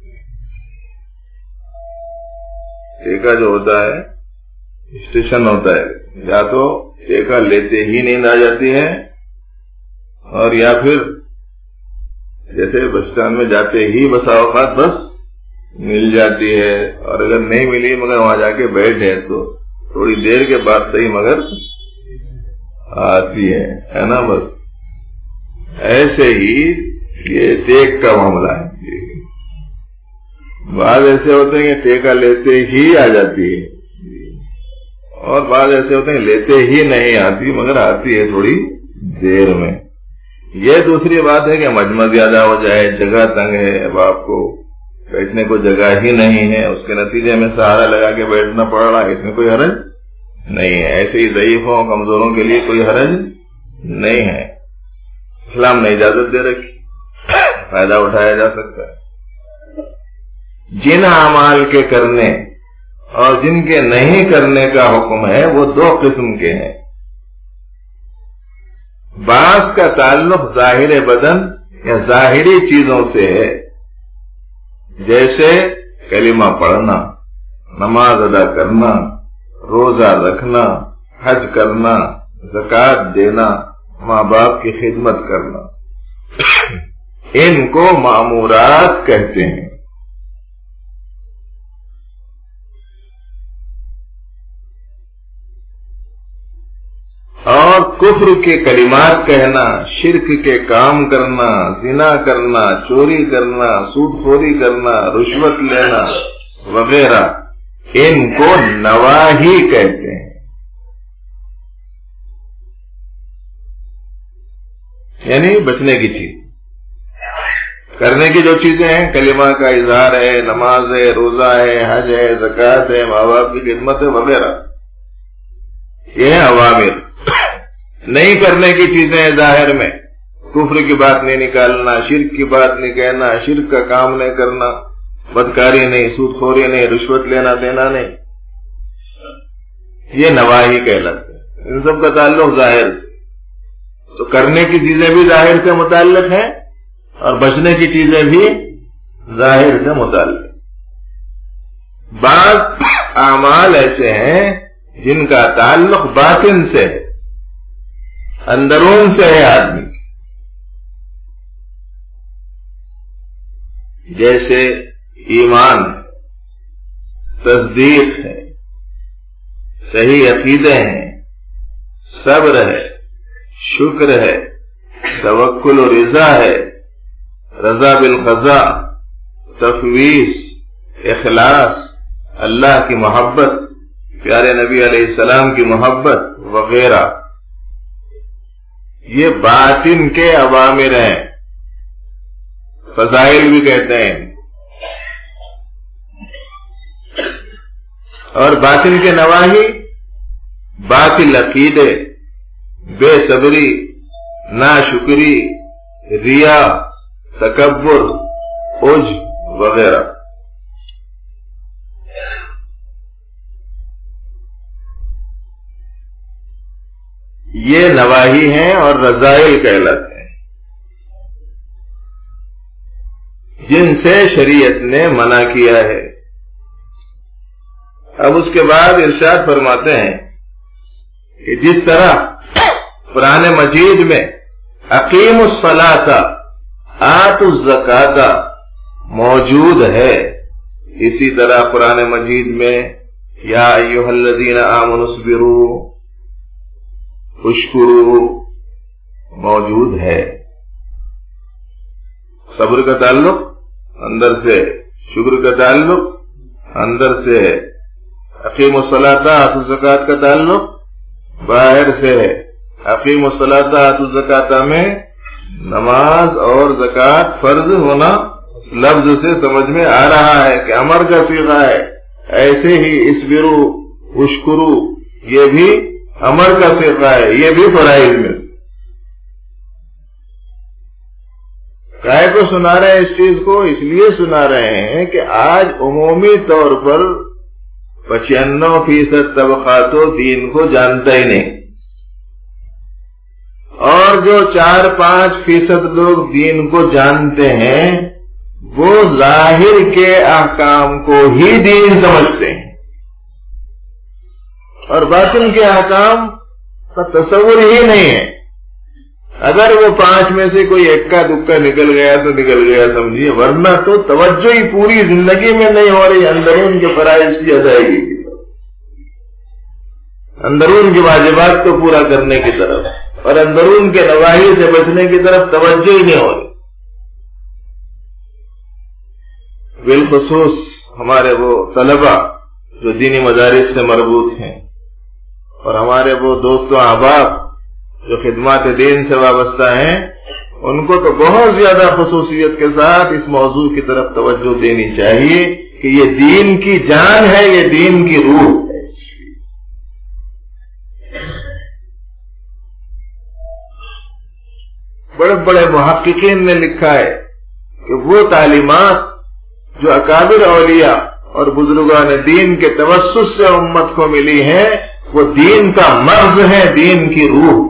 ٹیکا جو ہوتا ہے اسٹیشن ہوتا ہے، یا تو ٹیکا لیتے ہی نیند آ جاتی ہے، اور یا پھر جیسے بس اسٹینڈ میں جاتے ہی بسا اوقات بس مل جاتی ہے، اور اگر نہیں ملی مگر وہاں جا کے بیٹھے تو تھوڑی دیر کے بعد صحیح مگر آتی ہے نا۔ بس ایسے ہی یہ ٹیک کا معاملہ ہے، بعض ایسے ہوتے ہیں کہ ٹیکا لیتے ہی آ جاتی ہے، اور بعض ایسے ہوتے ہیں لیتے ہی نہیں آتی مگر آتی ہے تھوڑی دیر میں۔ یہ دوسری بات ہے کہ مجمع زیادہ ہو جائے، جگہ تنگ ہے، اب آپ کو بیٹھنے کو جگہ ہی نہیں ہے، اس کے نتیجے میں سہارا لگا کے بیٹھنا پڑ رہا ہے، اس میں کوئی حرج نہیں ہے۔ ایسے ہی ضعیفوں کمزوروں کے لیے کوئی حرج نہیں ہے، اسلام نے اجازت دے رکھی، فائدہ اٹھایا جا سکتا ہے۔ جن اعمال کے کرنے اور جن کے نہیں کرنے کا حکم ہے وہ دو قسم کے ہیں۔ بعض کا تعلق ظاہر بدن یا ظاہری چیزوں سے ہے، جیسے کلمہ پڑھنا، نماز ادا کرنا، روزہ رکھنا، حج کرنا، زکوٰۃ دینا، ماں باپ کی خدمت کرنا، ان کو مامورات کہتے ہیں۔ اور کفر کے کلمات کہنا، شرک کے کام کرنا، زنا کرنا، چوری کرنا، سود خوری کرنا، رشوت لینا وغیرہ، ان کو نواہی کہتے ہیں۔ یعنی بچنے کی چیز، کرنے کی جو چیزیں ہیں، کلمہ کا اظہار ہے، نماز ہے، روزہ ہے، حج ہے، زکوٰۃ ہے، ماں باپ کی خدمت ہے وغیرہ، یہ ہے اوامر۔ نہیں کرنے کی چیزیں ظاہر میں، کفر کی بات نہیں نکالنا، شرک کی بات نہیں کہنا، شرک کا کام نہیں کرنا، بدکاری نہیں، سود خوری نہیں، رشوت لینا دینا نہیں، یہ نواہی کہلاتے ہیں۔ ان سب کا تعلق ظاہر سے، تو کرنے کی چیزیں بھی ظاہر سے متعلق ہیں اور بچنے کی چیزیں بھی ظاہر سے متعلق۔ بعض اعمال ایسے ہیں جن کا تعلق باطن سے ہے، اندرون سے ہے آدمی، جیسے ایمان ہے، تصدیق ہے، صحیح عقیدے ہیں، صبر ہے، شکر ہے، توکل و رضا ہے، رضا بالقضاء، تفویض، اخلاص، اللہ کی محبت، پیارے نبی علیہ السلام کی محبت وغیرہ، یہ باطن کے اوامر ہیں، فضائل بھی کہتے ہیں۔ اور باطن کے نواہی، باطل عقیدے، بے صبری، ناشکری، ریا، تکبر، عجب وغیرہ۔ یہ نواہی ہیں اور رذائل کہلاتے ہیں، جن سے شریعت نے منع کیا ہے۔ اب اس کے بعد ارشاد فرماتے ہیں کہ جس طرح قرآن مجید میں اقیموا الصلاۃ آتوا الزکاۃ موجود ہے، اسی طرح قرآن مجید میں یا ایھا الذین آمنوا اصبروا اشکروا موجود ہے۔ صبر کا تعلق اندر سے، شکر کا تعلق اندر سے، اقیموا الصلاۃ آتوا الزکاۃ کا تعلق باہر سے ہے۔ اقیموا الصلاۃ آتوا الزکاۃ میں نماز اور زکوٰۃ فرض ہونا لفظ سے سمجھ میں آ رہا ہے کہ امر کا صیغہ ہے، ایسے ہی اصبروا اشکروا یہ بھی امر کا صیغہ ہے، یہ بھی فرائض میں سے۔ کائے کو سنا رہے ہیں اس چیز کو؟ اس لیے سنا رہے ہیں کہ آج عمومی طور پر 95% طبقات دین کو جانتا ہی نہیں، اور جو 4-5% لوگ دین کو جانتے ہیں وہ ظاہر کے احکام کو ہی دین سمجھتے ہیں اور باطن کے احکام کا تصور ہی نہیں ہے۔ اگر وہ 5 میں سے کوئی اکا دکا نکل گیا تو نکل گیا سمجھیے، ورنہ تو توجہ ہی پوری زندگی میں نہیں ہو رہی اندرون کے فرائض کی ادائیگی کی طرف، اندرون کے واجبات کو پورا کرنے کی طرف، اور اندرون کے نواہی سے بچنے کی طرف توجہ ہی نہیں ہو رہی۔ بالخصوص ہمارے وہ طلبہ جو دینی مدارس سے مربوط ہیں، اور ہمارے وہ دوست و احباب جو خدمات دین سے وابستہ ہیں، ان کو تو بہت زیادہ خصوصیت کے ساتھ اس موضوع کی طرف توجہ دینی چاہیے کہ یہ دین کی جان ہے، یہ دین کی روح ہے۔ بڑے بڑے محققین نے لکھا ہے کہ وہ تعلیمات جو اکابر اولیاء اور بزرگان دین کے توسط سے امت کو ملی ہیں، وہ دین کا مغز ہے، دین کی روح ہے۔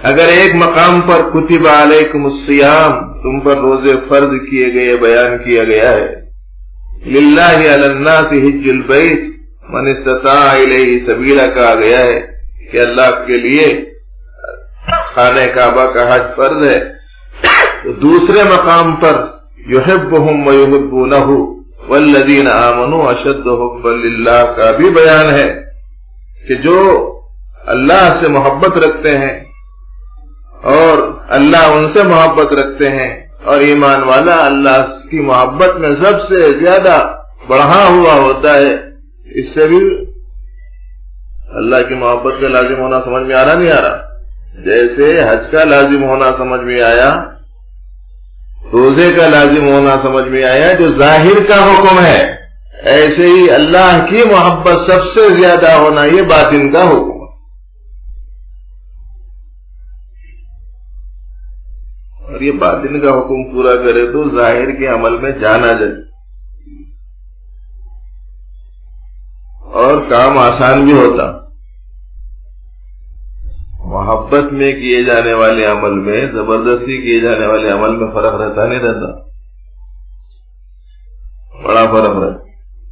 اگر ایک مقام پر کتب علیکم الصیام، تم پر روزے فرض کیے گئے، بیان کیا گیا ہے، للہ علی الناس حج البیت من استطاع الیہ سبیلا کہا گیا ہے کہ اللہ کے لیے خانہ کعبہ کا حج فرض ہے، تو دوسرے مقام پر یحبہم ویحبونہ والذین آمنوا اشد حبا للہ کا بھی بیان ہے کہ جو اللہ سے محبت رکھتے ہیں اور اللہ ان سے محبت رکھتے ہیں، اور ایمان والا اللہ کی محبت میں سب سے زیادہ بڑھا ہوا ہوتا ہے، اس سے بھی اللہ کی محبت کا لازم ہونا سمجھ میں آ رہا نہیں آ رہا؟ جیسے حج کا لازم ہونا سمجھ میں آیا، روزے کا لازم ہونا سمجھ میں آیا جو ظاہر کا حکم ہے، ایسے ہی اللہ کی محبت سب سے زیادہ ہونا یہ باطن کا حکم ہے۔ اور یہ باطن کا حکم پورا کرے تو ظاہر کے عمل میں جان آ جائے اور کام آسان بھی ہوتا۔ محبت میں کیے جانے والے عمل میں، زبردستی کیے جانے والے عمل میں فرق رہتا نہیں رہتا؟ بڑا فرق رہتا۔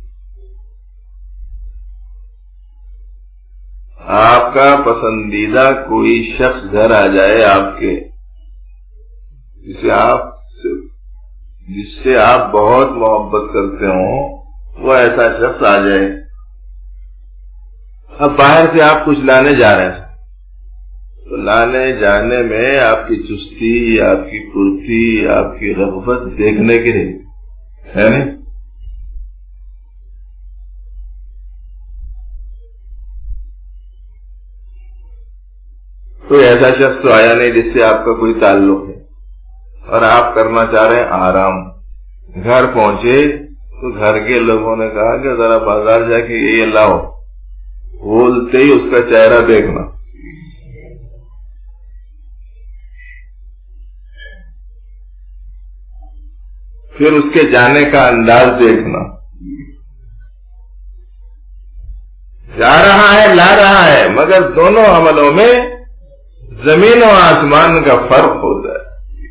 آپ کا پسندیدہ کوئی شخص گھر آ جائے آپ کے، جس سے آپ بہت محبت کرتے ہوں، وہ ایسا شخص آ جائے، اب باہر سے آپ کچھ لانے جا رہے ہیں، تو لانے جانے میں آپ کی چستی، آپ کی پھرتی، آپ کی رغبت دیکھنے کی رہی ہے نہیں؟ کوئی ایسا شخص تو آیا نہیں جس سے آپ کا کوئی تعلق ہے، اور آپ کرنا چاہ رہے ہیں آرام۔ گھر پہنچے تو گھر کے لوگوں نے کہا کہ ذرا بازار جا کے یہ لاؤ، بولتے ہی اس کا چہرہ دیکھنا، پھر اس کے جانے کا انداز دیکھنا، جا رہا ہے لا رہا ہے، مگر دونوں عملوں میں زمین و آسمان کا فرق ہوتا ہے۔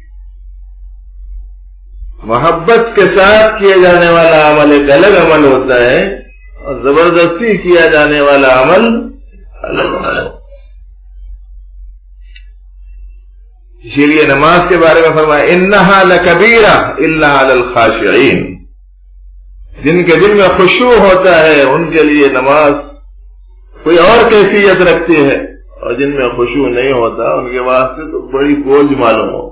محبت کے ساتھ کیے جانے والا عمل ایک الگ عمل ہوتا ہے، اور زبردستی کیا جانے والا عمل الگ عمل ہوتا ہے۔ اسی لیے نماز کے بارے میں فرمایا انہا لکبیرہ الا علی الخاشعین، جن کے دل میں خشوع ہوتا ہے ان کے لیے نماز کوئی اور کیفیت رکھتی ہے، اور جن میں خشوع نہیں ہوتا ان کے واسطے تو بڑی بوجھ معلوم ہو۔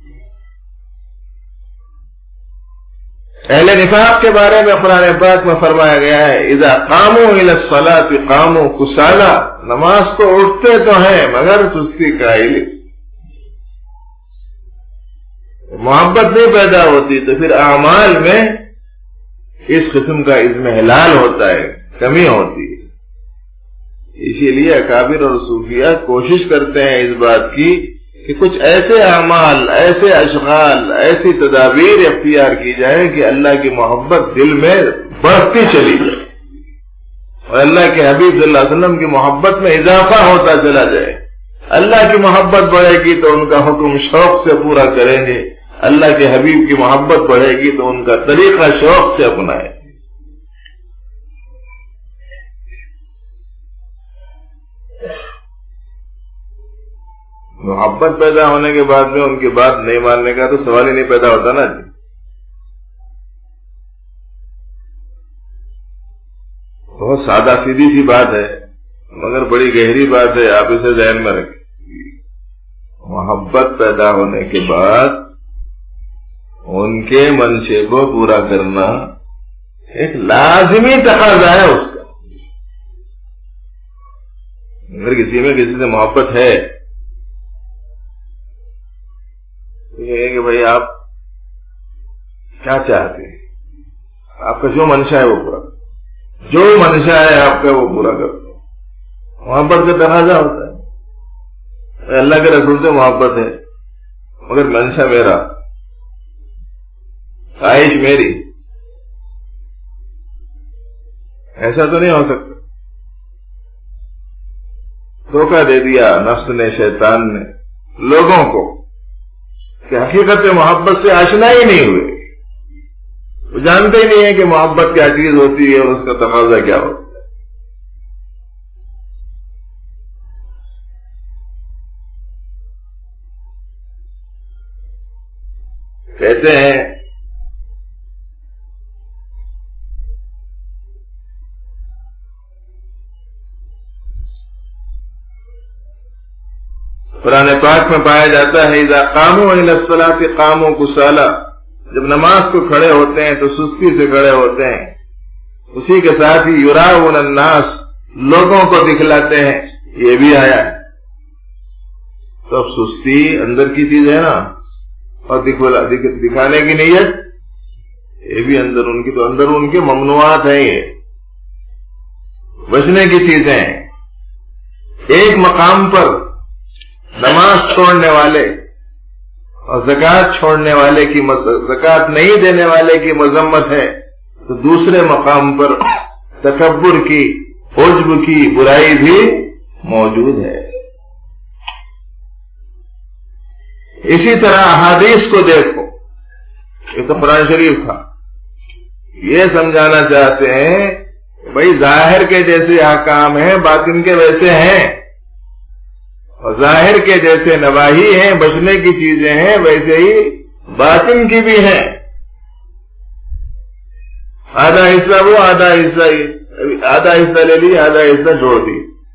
اہل نفاق کے بارے میں قرآن پاک میں فرمایا گیا ہے اذا قاموا الی الصلاۃ قاموا کسالی، نماز کو اٹھتے تو ہیں مگر سستی قائل، محبت نہیں پیدا ہوتی تو پھر اعمال میں اس قسم کا اضمحلال ہوتا ہے، کمی ہوتی ہے۔ اسی لیے اکابر اور صوفیہ کوشش کرتے ہیں اس بات کی کہ کچھ ایسے اعمال، ایسے اشغال، ایسی تدابیر اختیار کی جائے کہ اللہ کی محبت دل میں بڑھتی چلی جائے، اور اللہ کے حبیب صلی اللہ علیہ وسلم کی محبت میں اضافہ ہوتا چلا جائے۔ اللہ کی محبت بڑھے گی تو ان کا حکم شوق سے پورا کریں گے، اللہ کے حبیب کی محبت بڑھے گی تو ان کا طریقہ شوق سے اپنائیں۔ محبت پیدا ہونے کے بعد میں ان کی بات نہیں ماننے کا تو سوال ہی نہیں پیدا ہوتا نا جی۔ بہت سادہ سیدھی سی بات ہے مگر بڑی گہری بات ہے، آپ اسے ذہن میں رکھیں۔ محبت پیدا ہونے کے بعد ان کے منشے کو پورا کرنا ایک لازمی تقاضا ہے اس کا۔ اگر کسی میں کسی سے محبت ہے تو یہ ہے کہ بھائی آپ کیا چاہتے ہیں، آپ کا جو منشا ہے وہ پورا، جو منشا ہے آپ کا وہ پورا کر دو۔ محبت کا تقاضا ہوتا ہے، اللہ کے رسول سے محبت ہے مگر منشا میرا، خواہش میری، ایسا تو نہیں ہو سکتا۔ دھوکہ دے دیا نفس نے، شیطان نے، لوگوں کو کہ حقیقت محبت سے آشنا ہی نہیں ہوئے، وہ جانتے ہی نہیں ہیں کہ محبت کیا چیز ہوتی ہے اور اس کا تقاضا کیا ہوتا ہے۔ کہتے ہیں قرآن پاک میں پایا جاتا ہے اذا قاموا الى الصلاۃ قاموا کسالى، جب نماز کو کھڑے ہوتے ہیں تو سستی سے کھڑے ہوتے ہیں، اسی کے ساتھ ہی یراؤن الناس، لوگوں کو دکھلاتے ہیں، یہ بھی آیا ہے۔ تو اب سستی اندر کی چیز ہے نا، اور دکھانے کی نیت یہ بھی اندر ان کی، تو اندر ان کے ممنوعات ہیں، یہ بچنے کی چیزیں ہیں۔ ایک مقام پر نماز چھوڑنے والے اور زکوٰۃ چھوڑنے والے کی، زکوٰۃ نہیں دینے والے کی مذمت ہے، تو دوسرے مقام پر تکبر کی، عجب کی برائی بھی موجود ہے۔ اسی طرح احادیث کو دیکھو، یہ تو قرآن شریف تھا، یہ سمجھانا چاہتے ہیں بھائی ظاہر کے جیسے احکام ہیں باطن کے ویسے ہیں، اور ظاہر کے جیسے نواہی ہیں، بچنے کی چیزیں ہیں، ویسے ہی باطن کی بھی ہیں۔ آدھا حصہ وہ، آدھا حصہ لے لی، آدھا حصہ چھوڑ دی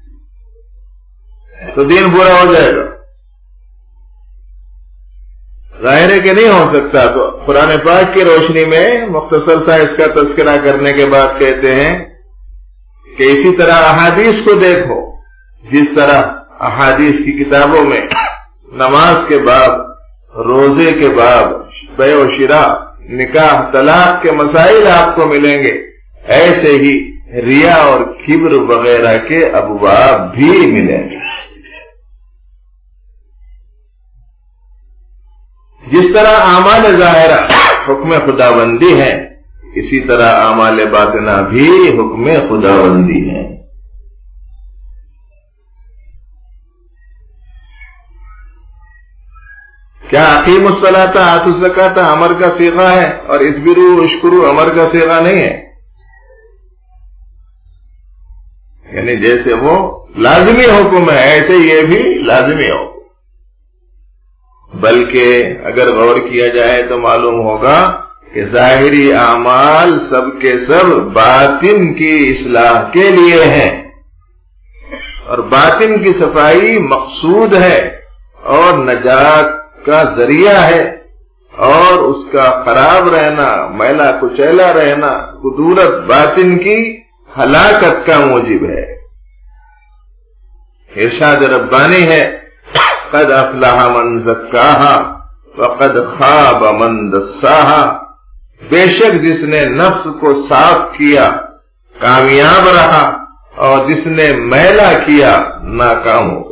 تو دین پورا ہو جائے گا؟ ظاہر ہے کہ نہیں ہو سکتا۔ تو قرآن پاک کی روشنی میں مختصر سا اس کا تذکرہ کرنے کے بعد کہتے ہیں کہ اسی طرح احادیث کو دیکھو، جس طرح احادیث کی کتابوں میں نماز کے باب، روزے کے باب، بیع و شراء، نکاح، طلاق کے مسائل آپ کو ملیں گے، ایسے ہی ریا اور کبر وغیرہ کے ابواب بھی ملیں گے۔ جس طرح اعمال ظاہرہ حکم خداوندی ہے، اسی طرح اعمال باطنہ بھی حکم خداوندی ہے۔ کیا اقیموا الصلاۃ آتوا الزکاۃ امر کا صیغہ ہے اور اصبروا واشکروا امر کا صیغہ نہیں ہے؟ یعنی جیسے وہ لازمی حکم ہے ایسے یہ بھی لازمی حکم، بلکہ اگر غور کیا جائے تو معلوم ہوگا کہ ظاہری اعمال سب کے سب باطن کی اصلاح کے لیے ہیں، اور باطن کی صفائی مقصود ہے اور نجات کا ذریعہ ہے، اور اس کا خراب رہنا، میلا کچیلا رہنا، کدورت باطن کی ہلاکت کا موجب ہے۔ ارشاد ربانی ہے قد افلح من زکاہا وقد خاب من دساہا، بے شک جس نے نفس کو صاف کیا کامیاب رہا، اور جس نے میلا کیا ناکام ہو۔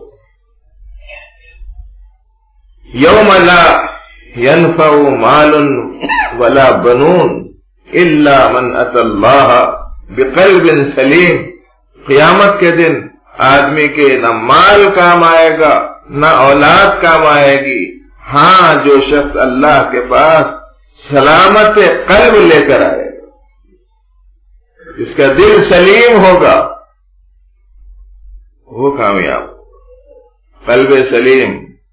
یوم لا ينفع مال ولا بنون الا من اتى اللہ بقلب سلیم، قیامت کے دن آدمی کے نہ مال کام آئے گا نہ اولاد کام آئے گی، ہاں جو شخص اللہ کے پاس سلامت قلب لے کر آئے گا، جس کا دل سلیم ہوگا وہ کامیاب ہوگا۔ قلب سلیم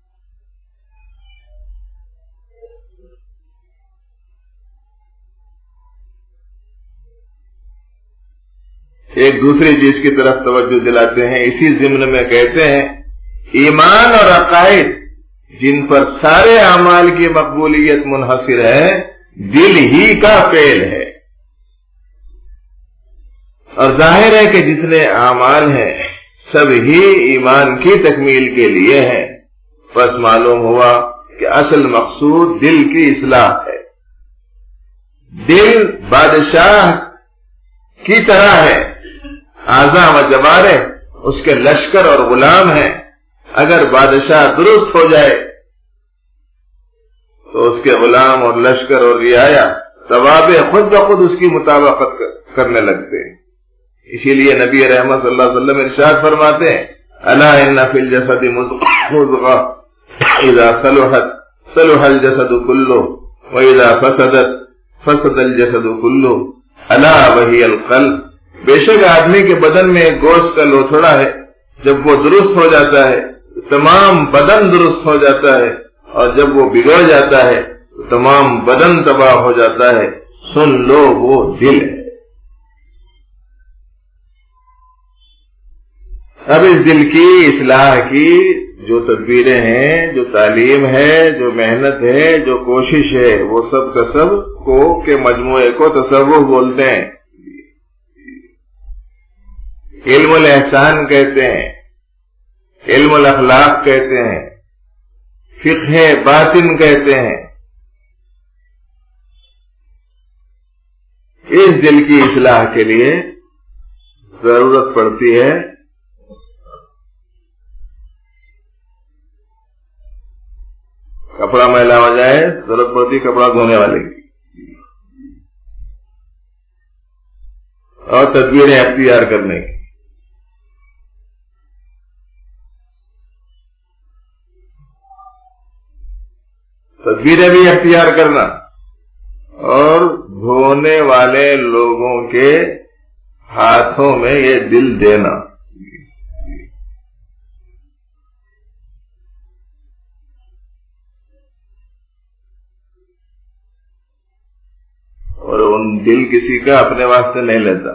ایک دوسری چیز کی طرف توجہ دلاتے ہیں، اسی ضمن میں کہتے ہیں ایمان اور عقائد جن پر سارے اعمال کی مقبولیت منحصر ہے دل ہی کا فعل ہے، اور ظاہر ہے کہ جتنے اعمال ہیں سب ہی ایمان کی تکمیل کے لیے ہیں، بس معلوم ہوا کہ اصل مقصود دل کی اصلاح ہے۔ دل بادشاہ کی طرح ہے، اعضاء و جوارح اس کے لشکر اور غلام ہیں، اگر بادشاہ درست ہو جائے تو اس کے غلام اور لشکر اور رعایا توابع خود بخود اس کی مطابقت کرنے لگتے ہیں۔ اسی لیے نبی رحمت صلی اللہ علیہ وسلم ارشاد فرماتے ہیں الا ان فی الجسد مضغہ اذا صلحت صلح الجسد كله واذا فسدت فسد الجسد كله الا وهي القلب. بے شک آدمی کے بدن میں ایک گوشت کا لوتھڑا ہے، جب وہ درست ہو جاتا ہے تو تمام بدن درست ہو جاتا ہے، اور جب وہ بگڑ جاتا ہے تو تمام بدن تباہ ہو جاتا ہے. سن لو وہ دل ہے. اب اس دل کی اصلاح کی جو تدبیریں ہیں، جو تعلیم ہے، جو محنت ہے، جو کوشش ہے، وہ سب کا سب کو کے مجموعے کو تصوف بولتے ہیں، علم الاحسان کہتے ہیں، علم الاخلاق کہتے ہیں، فقہ باطن کہتے ہیں. اس دل کی اصلاح کے لیے ضرورت پڑتی ہے کپڑا میلا ہو جائے، ضرورت پڑتی کپڑا دھونے والے کی، اور تدبیریں اختیار کرنے کی. تدبیریں بھی اختیار کرنا اور دھونے والے لوگوں کے ہاتھوں میں یہ دل دینا. اور ان دل کسی کا اپنے واسطے نہیں لیتا،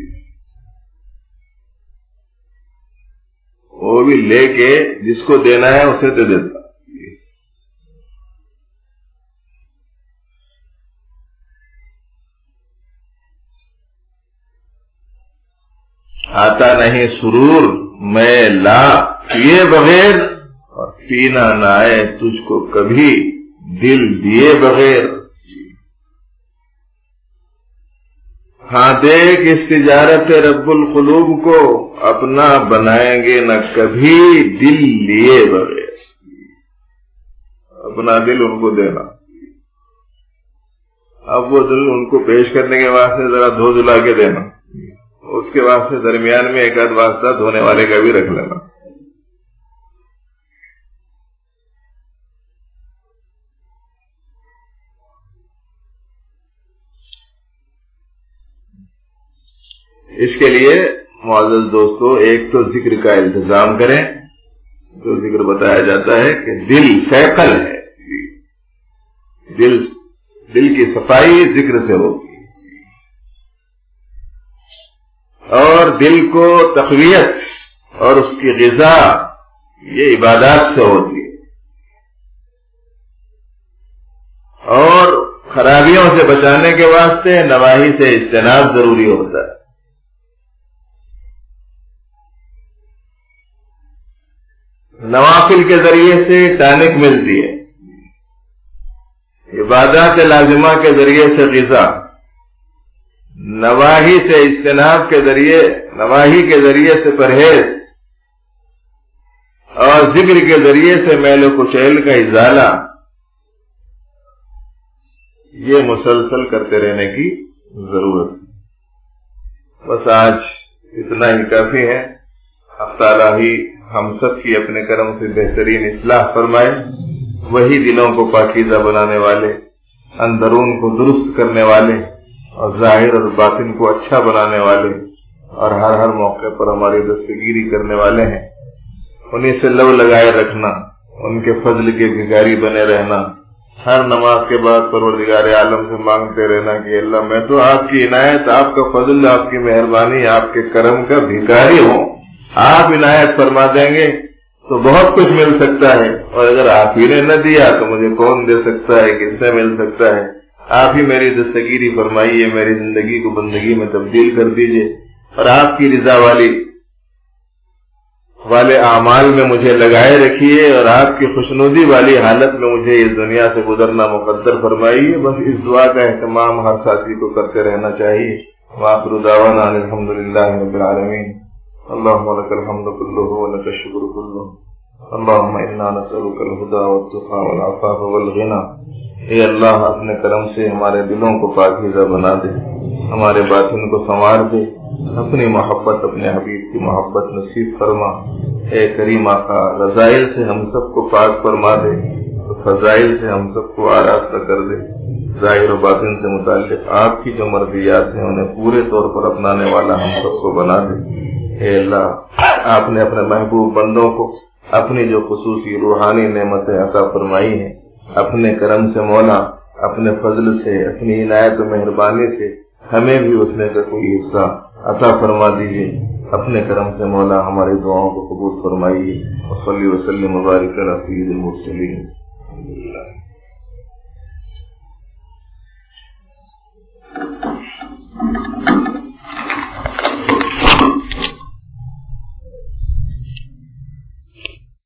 وہ بھی لے کے جس کو دینا ہے اسے دے دیتا. آتا نہیں سرور میں لا پیے بغیر، اور پینا نہ آئے تجھ کو کبھی دل دیے بغیر. ہاں دیکھ اس تجارت رب القلوب کو اپنا بنائیں گے نہ کبھی دل لیے بغیر. اپنا دل ان کو دینا. اب وہ دل ان کو پیش کرنے کے واسطے ذرا دھو دھلا کے دینا، اس کے واسطے درمیان میں ایک آدھ واسطہ دھونے والے کا بھی رکھ لینا. اس کے لیے معزز دوستو ایک تو ذکر کا التزام کریں. جو ذکر بتایا جاتا ہے کہ دل سیکل ہے، دل کی صفائی ذکر سے ہوگی، اور دل کو تقویت اور اس کی غذا یہ عبادات سے ہوتی ہے، اور خرابیوں سے بچانے کے واسطے نواہی سے اجتناب ضروری ہوتا ہے. نوافل کے ذریعے سے ٹانک ملتی ہے، عبادات لازمہ کے ذریعے سے غذا، نواہی سے اجتناب کے ذریعے، نواہی کے ذریعے سے پرہیز، اور ذکر کے ذریعے سے میل و کچیل کا ازالہ. یہ مسلسل کرتے رہنے کی ضرورت ہے. بس آج اتنا ہی کافی ہے. اب تعالیٰ ہی ہم سب کی اپنے کرم سے بہترین اصلاح فرمائے. وہی دلوں کو پاکیزہ بنانے والے، اندرون کو درست کرنے والے، اور ظاہر اور باطن کو اچھا بنانے والے، اور ہر موقع پر ہماری دستگیری کرنے والے ہیں. انہیں سے لو لگائے رکھنا، ان کے فضل کے بھکاری بنے رہنا، ہر نماز کے بعد پروردگار عالم سے مانگتے رہنا کہ اللہ میں تو آپ کی عنایت، آپ کا فضل، آپ کی مہربانی، آپ کے کرم کا بھکاری ہوں. آپ عنایت فرما دیں گے تو بہت کچھ مل سکتا ہے، اور اگر آپ ہی نے نہ دیا تو مجھے کون دے سکتا ہے، کس سے مل سکتا ہے. آپ ہی میری دستگیری فرمائیے، میری زندگی کو بندگی میں تبدیل کر دیجئے، اور آپ کی رضا والے اعمال میں مجھے لگائے رکھیے، اور آپ کی خوشنودی والی حالت میں مجھے اس دنیا سے گزرنا مقدر فرمائیے. بس اس دعا کا اہتمام ہر ساتھی کو کرتے رہنا چاہیے. وآخر دعوانا الحمدللہ رب العالمین. اللهم لك الحمد كله ولك الشكر كله. اللهم انا نسألك الهدى والتقى والعفاف والغنى. اے اللہ اپنے کرم سے ہمارے دلوں کو پاکیزہ بنا دے، ہمارے باطن کو سنوار دے، اپنی محبت اپنے حبیب کی محبت نصیب فرما۔ اے کریم آقا، رضائل سے ہم سب کو پاک فرما دے، فضائل سے ہم سب کو آراستہ کر دے، ظاہر و باطن سے متعلق آپ کی جو مرضیات ہیں انہیں پورے طور پر اپنانے والا ہم سب کو بنا دے۔ اے اللہ، آپ نے اپنے محبوب بندوں کو اپنی جو خصوصی روحانی نعمتیں عطا فرمائی ہیں، اپنے کرم سے مولا، اپنے فضل سے، اپنی عنایت و مہربانی سے ہمیں بھی اس میں کا کوئی حصہ عطا فرما دیجیے۔ اپنے کرم سے مولا ہماری دعاؤں کو قبول فرمائیے۔ وصلی وسلم وبارک علی سید المرسلین۔